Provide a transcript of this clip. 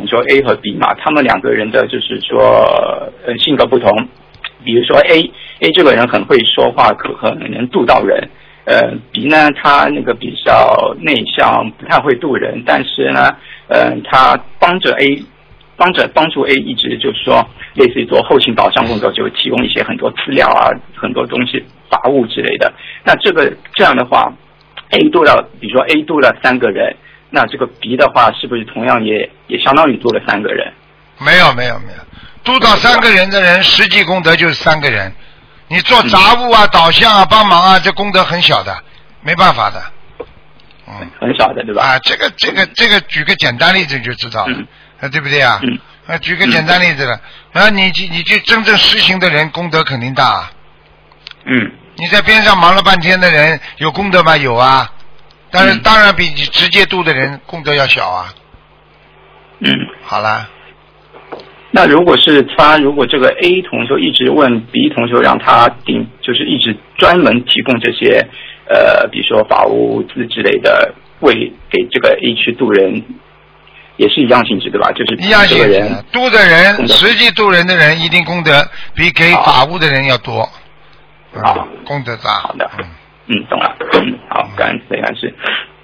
们说 A 和 B 嘛，他们两个人的就是说性格不同。比如说 A 这个人很会说话，可能渡到人。B 呢，他那个比较内向，不太会渡人，但是呢，他帮助 A 一直就是说类似于做后勤保障工作，就提供一些很多资料啊，很多东西法务之类的。那这样的话 ，A 渡了，比如说 A 渡了3个人，那这个 B 的话是不是同样也相当于渡了3个人？ 没有，渡到3个人的人，实际功德就是3个人。你做杂物啊、导向啊、帮忙啊，这功德很小的，没办法的。 很小的，对吧？ 啊，这个，举个简单例子你就知道了，对不对啊？举个简单例子了，你去真正实行的人，功德肯定大。你在边上忙了半天的人，有功德吗？有啊，但是当然比你直接度的人功德要小啊。好了。 那如果这个 A 同学一直问 B 同学，让他就是一直专门提供这些比如说法务资之类的，给这个 A 去渡人，也是一样性质对吧？就是一样性质，渡的人实际渡人的人一定功德比给法务的人要多。 好， 功德大。 好的，懂了。好，感恩师。